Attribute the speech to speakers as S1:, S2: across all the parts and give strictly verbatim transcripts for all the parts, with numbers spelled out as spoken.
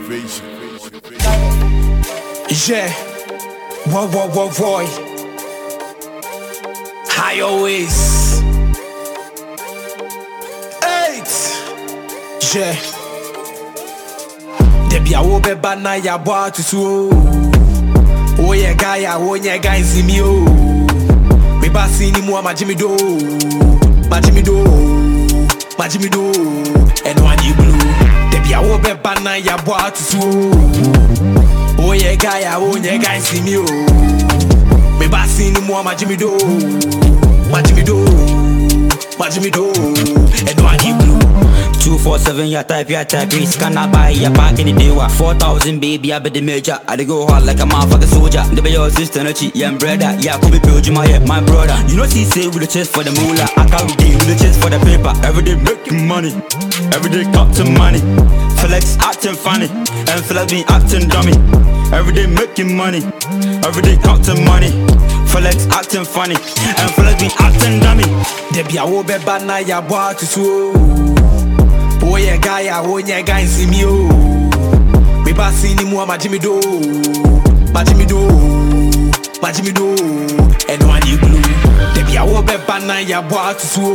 S1: Yeah, whoa, whoa, whoa, boy. High always. Eight. Yeah. Debi a wo beba na ya boa to so. Oh yeah, guy, oh yeah, guy, see me oh. Me ba see ni mo ma Jimmy do, ma Jimmy do, ma Jimmy do. And one you blue. Debi a wo beba na ya boa to so. Oh yeah, guy, oh yeah, guy, see me oh. Me ba see ni mo ma Jimmy do, ma Jimmy do, ma Jimmy do. And one you blue.
S2: Two four seven, ya type, ya type, please can I buy ya back in the day? What four thousand, baby, I be the major. I dey go hard like a motherfucking soldier. The be your sister, no cheat, yeah, brother. Yeah, could be build you my yeah, my brother. You know, see, say with the chest for the moolah. I carry day with the chest for the paper. Every day making money, every day cut to money. Flex acting funny, and flex me acting dummy. Every day making money, every day cut to money. Flex acting funny, and flex me acting dummy.
S1: Debi a wo beba na ya boa to so. Oh yeah, guy, oh yeah, guy, see me oh. Me ba see ni mo ma Jimmy do, ma Jimmy do, ma Jimmy do. And one you blue. Debi a wo beba na ya boa to so.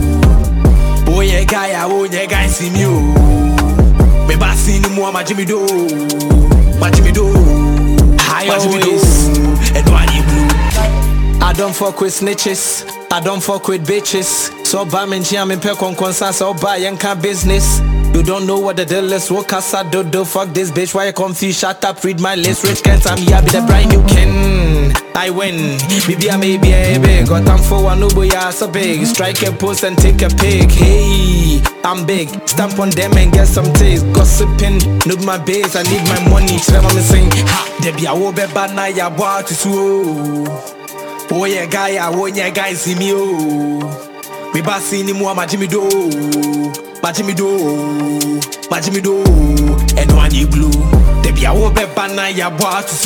S1: Oh yeah, guy, oh yeah, guy, see me oh. Me ba see ni mo ma Jimmy do, ma Jimmy do, ma Jimmy do. And one you blue. I don't fuck with snitches, I don't fuck with bitches. So buy me jam in pe con concern, so buy and can business. You don't know what the deal is, what casa do do, fuck this bitch, why you confused, shut up, read my list, rich can't I'm here, be the brand you can. I win, maybe I may be a big, got time for one ubo ya so big, strike a post and take a pic, hey, I'm big, stamp on them and get some taste, gossiping, noob my base, I need my money, so I'm saying, ha, debi a wo beba na ya boa to so. Oh yeah, guy, oh yeah, guy, see me oh. Me ba see ni mo ma Jimmy do, ma Jimmy do, ma Jimmy do. And one you blue. Debi a wo beba na ya boa to so.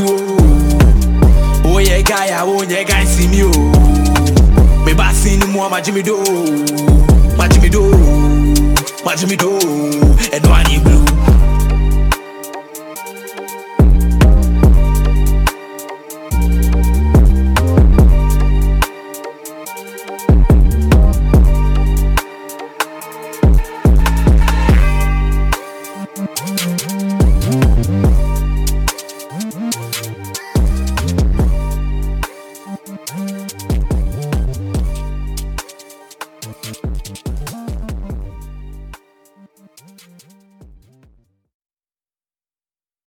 S1: Oh yeah, guy, oh yeah, guy, see me oh. Me ba see ni mo ma Jimmy do, ma Jimmy do, ma Jimmy do. And one you blue.
S3: Thank you.